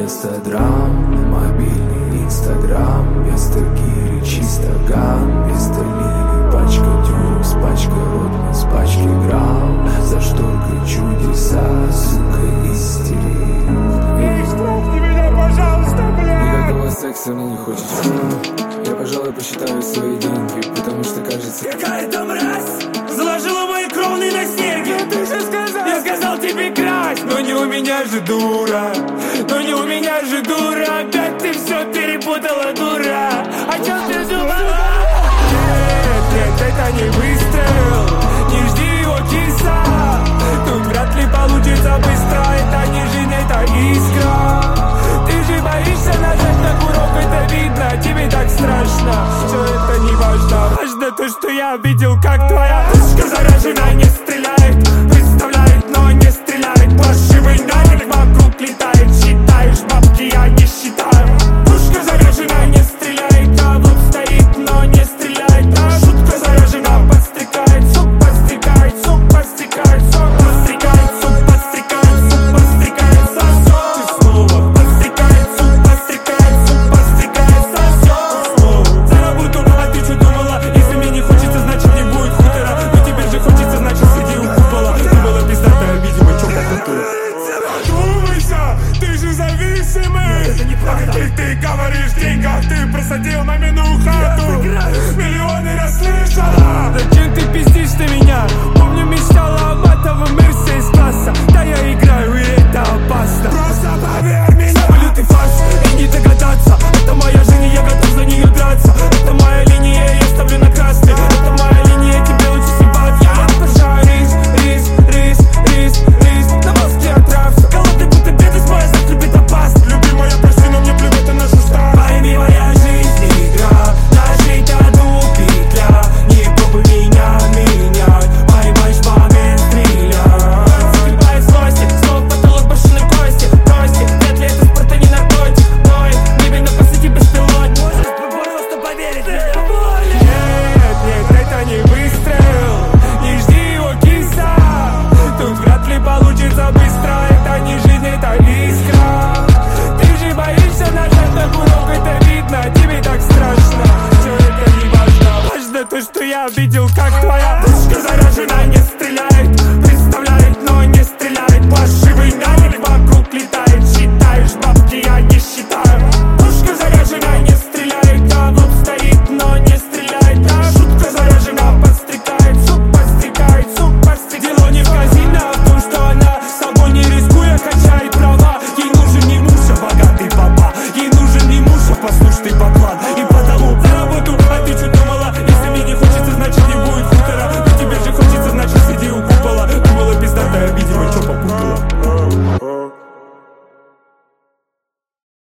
вместо драм, мобильный инстаграм, вместо гири чисто ган, вместо лили пачка дюрус, пачка ротмис, пачки грамм, за шторкой чудеса, сука, истерия. Эй, штрафни меня, пожалуйста, блядь! Никакого секса мне не хочется. Я, пожалуй, посчитаю свои деньги, потому что кажется... Какая-то мразь заложила мои кровные на серьги. Ты же сказал! Я сказал тебе красть, но не у меня же дура. Но не у меня же дура. Опять ты все перепутала, дура. О чем ты думала? Нет, нет, это не выстрел. Не жди его, киса. Тут вряд ли получится быстро. Это не жизнь, это искра. Ты же боишься нажать на курок, это видно. Тебе так страшно, все это не важно. Важно то, что я видел, как твоя пушка заражена. Не стреляет, представляет, но не стреляет. Паршивый навик вокруг летает. Считаешь бабки, я не считаю. Пушка заражена, не стреляет. А вот стоит, но не стреляет. А шутка заражена, подстрекает. Сук подстрекает, сук подстрекает. Сук подстрекает, сук подстрекает. Сук подстрекает, сосок. Ты снова подстрекает, сук подстрекает. Сук подстрекает, сосок. За работу, а ты что думала? Если мне не хочется, значит не будет хутора. Но теперь же хочется, значит сиди у купола. Ты была пиздатая, видимо, чёрта культура. Думайся, ты же зависимый. Это неправда. Ты говоришь в деньгах, ты просадил мамину хату. Миллионы расслышала. Зачем ты пиздишь на меня? Помню, мечтала о матовом Мерсе из класса. Да я играю, и это опасно. Просто поверь мне. Самолет фарс, и не догадаться. Это моя жизнь, и я готов за нее драться. Это моя линия, я ставлю на красный. Это моя линия, тебе лучше съебаться. Я обожаю рис, рис, рис, рис, рис. На мозге отрався. Голодный будто бедность, моя завтра любит опасно. Любимая, прости, но мне плевать на нашу старость. Пойми, моя жизнь игра. Нажить одну петля. Не пробуй меня менять. Поймаешь момент, стреляй. Загибай злости, снова потолок, башины кости. Бросьте, вряд ли это спорт, а не наркотик. Ноет, небе на посади беспилотник. Можешь просто поверить в меня. Нет, нет, это не выстрел. Не жди его, киса. Тут вряд ли получится быстро. Это не жизнь, это искра. Ты же боишься нажать на курок, это видно. Тебе так страшно, все это не важно. Важно то, что я видел, как твоя пушка заражена, не стреляет.